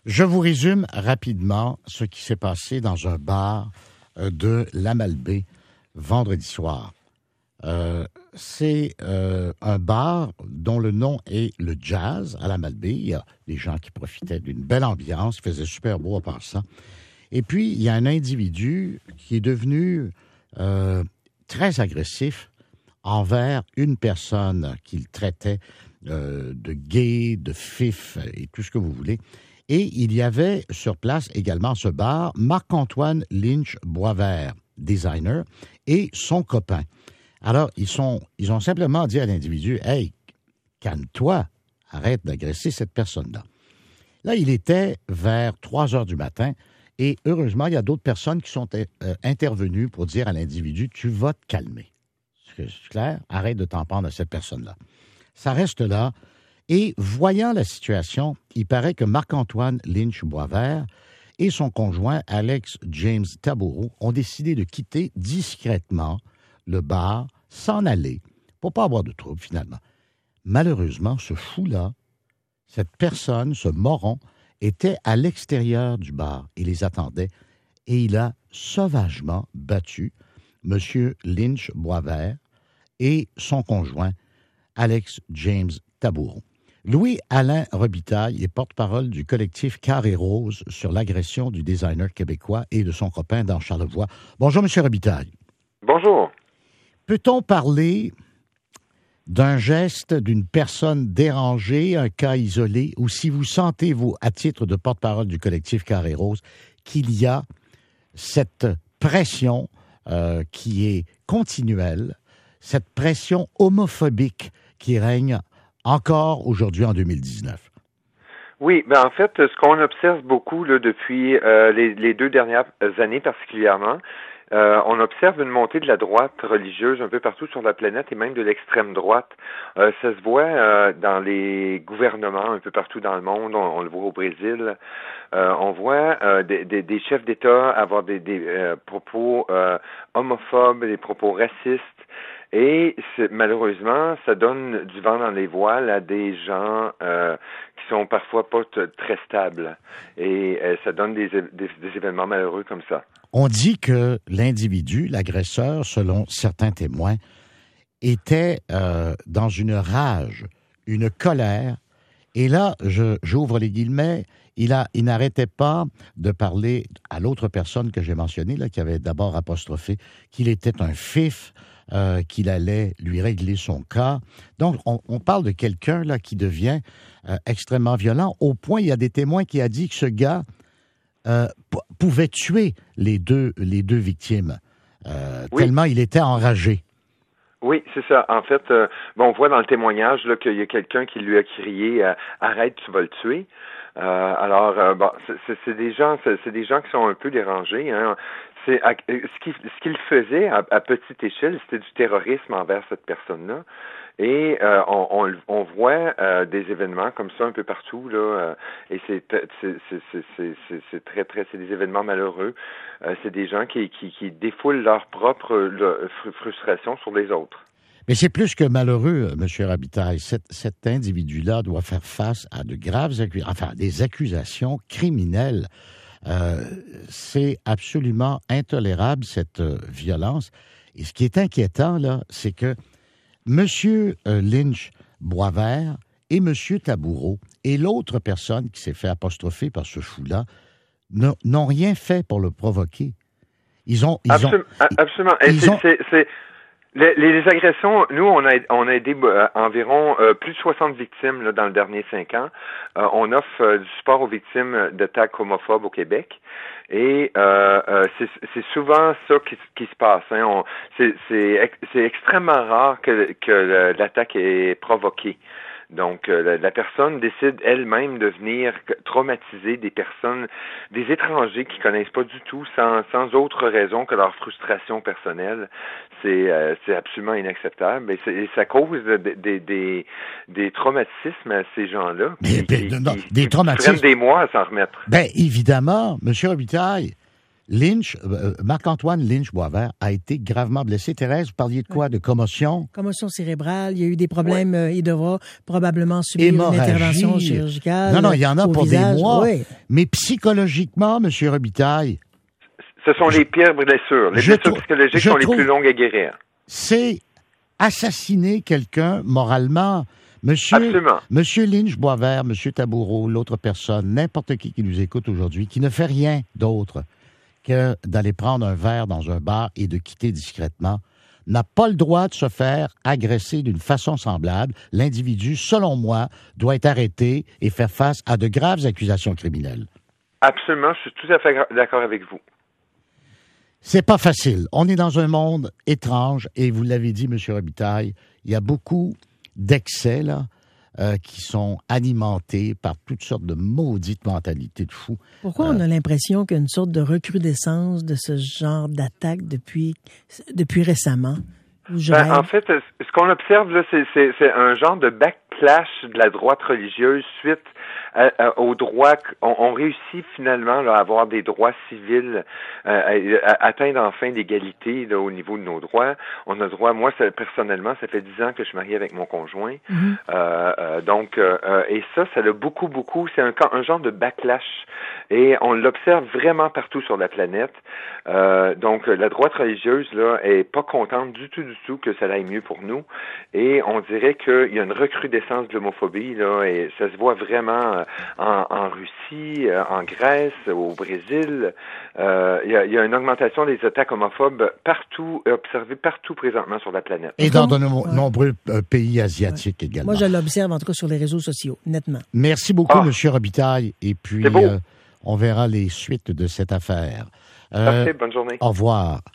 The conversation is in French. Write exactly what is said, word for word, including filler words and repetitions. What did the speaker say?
Je vous résume rapidement ce qui s'est passé dans un bar de la Malbaie vendredi soir. Euh, c'est euh, un bar dont le nom est le Jazz à la Malbaie. Il y a des gens qui profitaient d'une belle ambiance, il faisait super beau en passant. Et puis, il y a un individu qui est devenu euh, très agressif envers une personne qu'il traitait euh, de gay, de fif et tout ce que vous voulez. Et il y avait sur place également à ce bar Marc-Antoine Lynch-Boisvert, designer, et son copain. Alors, ils, sont, ils ont simplement dit à l'individu « Hey, calme-toi, arrête d'agresser cette personne-là. » Là, il était vers trois heures du matin et heureusement, il y a d'autres personnes qui sont euh, intervenues pour dire à l'individu « Tu vas te calmer. » C'est clair? Arrête de t'en prendre à cette personne-là. Ça reste là. Et voyant la situation, il paraît que Marc-Antoine Lynch-Boisvert et son conjoint Alex James Taboureau ont décidé de quitter discrètement le bar, s'en aller, pour pas avoir de trouble finalement. Malheureusement, ce fou-là, cette personne, ce moron, était à l'extérieur du bar et les attendait et il a sauvagement battu M. Lynch-Boisvert et son conjoint Alex James Taboureau. Louis-Alain Robitaille est porte-parole du collectif Carré Rose sur l'agression du designer québécois et de son copain dans Charlevoix. Bonjour, M. Robitaille. Bonjour. Peut-on parler d'un geste d'une personne dérangée, un cas isolé, ou si vous sentez, vous, à titre de porte-parole du collectif Carré Rose, qu'il y a cette pression euh, qui est continuelle, cette pression homophobique qui règne encore aujourd'hui en deux mille dix-neuf? Oui, ben en fait, ce qu'on observe beaucoup là, depuis euh, les, les deux dernières années particulièrement, euh, on observe une montée de la droite religieuse un peu partout sur la planète et même de l'extrême droite. Euh, ça se voit euh, dans les gouvernements un peu partout dans le monde. On, on le voit au Brésil. Euh, on voit euh, des, des, des chefs d'État avoir des, des euh, propos euh, homophobes, des propos racistes. Et malheureusement, ça donne du vent dans les voiles à des gens euh, qui sont parfois pas t- très stables. Et euh, ça donne des, des, des événements malheureux comme ça. On dit que l'individu, l'agresseur, selon certains témoins, était euh, dans une rage, une colère. Et là, je, j'ouvre les guillemets, il, a, il n'arrêtait pas de parler à l'autre personne que j'ai mentionnée, là, qui avait d'abord apostrophé qu'il était un fif, Euh, qu'il allait lui régler son cas. Donc, on, on parle de quelqu'un là qui devient euh, extrêmement violent, au point, il y a des témoins qui a dit que ce gars euh, p- pouvait tuer les deux, les deux victimes, euh, oui. tellement il était enragé. Oui, c'est ça. En fait, euh, bon, on voit dans le témoignage là, qu'il y a quelqu'un qui lui a crié euh, « Arrête, tu vas le tuer ». Euh, alors, euh, bon, c'est, c'est, c'est des gens, c'est, c'est des gens qui sont un peu dérangés. Hein. C'est à, ce qu'il ce qu'il faisait à, à petite échelle, c'était du terrorisme envers cette personne-là. Et euh, on, on, on voit euh, des événements comme ça un peu partout là, euh, et c'est c'est, c'est, c'est, c'est, c'est très très c'est des événements malheureux. Euh, c'est des gens qui, qui, qui défoulent leur propre leur frustration sur les autres. Mais c'est plus que malheureux, M. Robitaille. Cet, cet individu-là doit faire face à de graves accusations, enfin, des accusations criminelles. Euh, c'est absolument intolérable, cette euh, violence. Et ce qui est inquiétant, là, c'est que M. Euh, Lynch-Boisvert et M. Taboureau et l'autre personne qui s'est fait apostropher par ce fou-là n'ont, n'ont rien fait pour le provoquer. Ils ont... Ils Absol- ont absolument. Ils, Et ils c'est, ont... c'est, c'est... Les, les agressions, nous, on a, on a aidé euh, environ euh, plus de soixante victimes là, dans le dernier cinq ans. Euh, on offre euh, du support aux victimes d'attaques homophobes au Québec. Et euh, euh, c'est, c'est souvent ça qui, qui se passe. Hein. On, c'est, c'est, c'est extrêmement rare que, que l'attaque est provoquée. Donc, euh, la, la personne décide elle-même de venir traumatiser des personnes, des étrangers qui connaissent pas du tout, sans, sans autre raison que leur frustration personnelle. C'est, euh, c'est absolument inacceptable. Et, c'est, et ça cause des, des, des, des traumatismes à ces gens-là. Mais, qui, mais, qui, non, qui, des qui traumatismes. prennent des mois à s'en remettre. Bien, évidemment, M. Robitaille, Lynch, euh, Marc-Antoine Lynch-Boisvert a été gravement blessé. Thérèse, vous parliez de quoi? Oui. De commotion? Commotion cérébrale. Il y a eu des problèmes. Oui. Euh, il devra probablement subir Hémorragie. une intervention chirurgicale. Non, non, il y en a au pour visage. des mois. Oui. Mais psychologiquement, M. Robitaille, Ce sont les pires blessures. Les Je blessures trou- psychologiques je sont trouve- les plus longues à guérir. c'est assassiner quelqu'un moralement. Monsieur, Absolument. Monsieur Lynch-Boisvert, Monsieur Taboureau, l'autre personne, n'importe qui qui nous écoute aujourd'hui, qui ne fait rien d'autre que d'aller prendre un verre dans un bar et de quitter discrètement, n'a pas le droit de se faire agresser d'une façon semblable. L'individu, selon moi, doit être arrêté et faire face à de graves accusations criminelles. Absolument, je suis tout à fait d'accord avec vous. C'est pas facile. On est dans un monde étrange et vous l'avez dit, M. Robitaille, il y a beaucoup d'excès là, euh, qui sont alimentés par toutes sortes de maudites mentalités de fous. Pourquoi Euh, on a l'impression qu'il y a une sorte de recrudescence de ce genre d'attaque depuis, depuis récemment? Je Ben, rêve. en fait, ce qu'on observe, là, c'est, c'est, c'est un genre de backlash de la droite religieuse suite à, à, aux droits. On, on réussit finalement là, à avoir des droits civils, euh, à, à atteindre enfin l'égalité là, au niveau de nos droits. On a droit, moi, ça, personnellement, ça fait dix ans que je suis marié avec mon conjoint. Mm-hmm. Euh, euh, donc, euh, et ça, ça l'a beaucoup, beaucoup. C'est un, un genre de backlash. Et on l'observe vraiment partout sur la planète. Euh, donc, la droite religieuse, là, est pas contente du tout, du tout que ça aille mieux pour nous. Et on dirait qu'il y a une recrudescence de l'homophobie, là, et ça se voit vraiment en, en Russie, en Grèce, au Brésil. Euh, il y a, il y a une augmentation des attaques homophobes partout, observées partout présentement sur la planète. Et dans de Ouais. no- nombreux euh, pays asiatiques également. Moi, je l'observe en tout cas sur les réseaux sociaux, nettement. Merci beaucoup, Ah. M. Robitaille. Et puis, C'est beau. euh, on verra les suites de cette affaire. Euh, Parfait, bonne journée. au revoir.